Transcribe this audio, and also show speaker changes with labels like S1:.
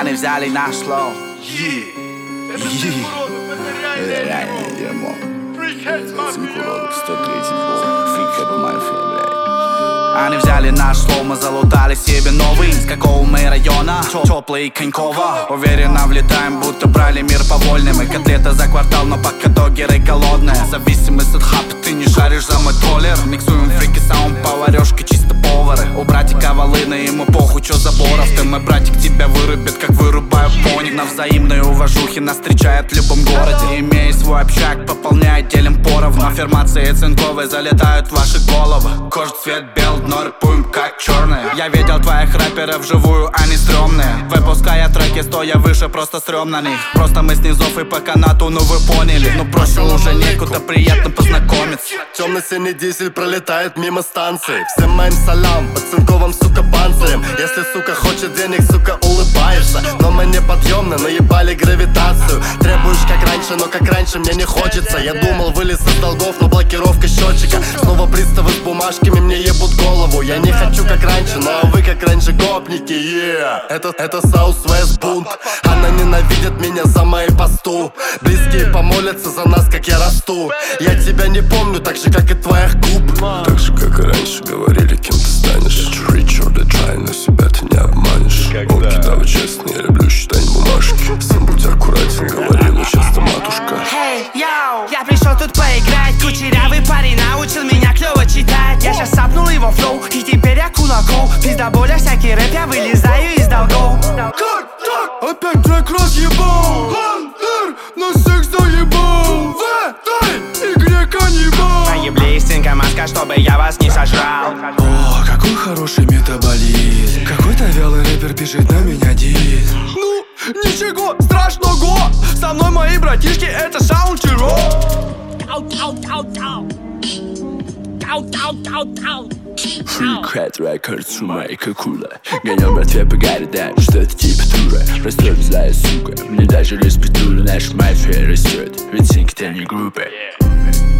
S1: Они взяли наш слов.
S2: Это реальное дерьмо. Цинкуров, 103-й пол. Фрикхед мафия, блядь.
S1: Они взяли наш слов, мы залутали себе новый. С какого мы района? Теплый Коньково. Уверенно влетаем, будто брали мир по вольным. И котлета за квартал, но пока догеры голодные. Зависимость от хапа, ты не шаришь за мой толлер. Миксуем фрики саунд, поварешки, чисто повары. У братика волыны, ему похуй, чё заборов. Ты, мой братик, тебя вырубит, как вырубаю пони. На взаимной уважухе нас встречают в любом городе. Имея свой общак, пополняет делим поровну. Аффирмации цинковые залетают в ваши головы. Кожа цвет бел, но рэпуем как черные. Я видел твоих рэперов вживую, они стрёмные. Выпуская треки, стоя выше, просто стрём на них. Просто мы снизов и по канату, ну вы поняли. Ну проще уже некуда, приятно познакомиться.
S3: Темно-синий дизель пролетает мимо станции. Всем моим салам, под цинковым, сука, панцирем. Если, сука, хочет денег, сука, улыбаешься. Но мы не подъемны, наебали гравитацию. Требуешь как раньше, но как раньше мне не хочется. Я думал, вылез из долгов, но блокировка счетчика. Снова приставы с бумажками мне ебут голову. Я не хочу как раньше, но вы как раньше гопники, Это Southwest бунт. Она ненавидит меня за мои посту. Близкие помолятся за нас, как я расту. Я тебя не помню, так же, как и твоих губ.
S4: Так же, как и раньше говорили, кем ты станешь. Rich or the try, но себя ты не обманешь. Волки, давай честно, я люблю считать бумажки. Сын, будь аккуратен, говорила часто матушка.
S5: Hey, yo, я пришел тут поиграть. Кучерявый парень научил меня клево читать. Я щас сапнул его флоу, и теперь я кулаком. Пиздоболя, всякий рэп, я вылезаю из долгов.
S3: Как так? Опять трек разъебал. Хантер на секс заебал. В этой игре каннибал.
S5: Наебли стенка маска, чтобы я вас не сожрал.
S6: О, какой хороший метаболизм. Какой-то вялый рэпер пишет на меня диск.
S3: Ну, ничего страшного. Со мной мои братишки, это Саундчиро.
S2: Freakhead Records, Шумайка Кула. Гонем братве по городам, что-то типа тура. Растет злая сука, мне даже респектура. Наша мафия растет, ведь синки-то не группы.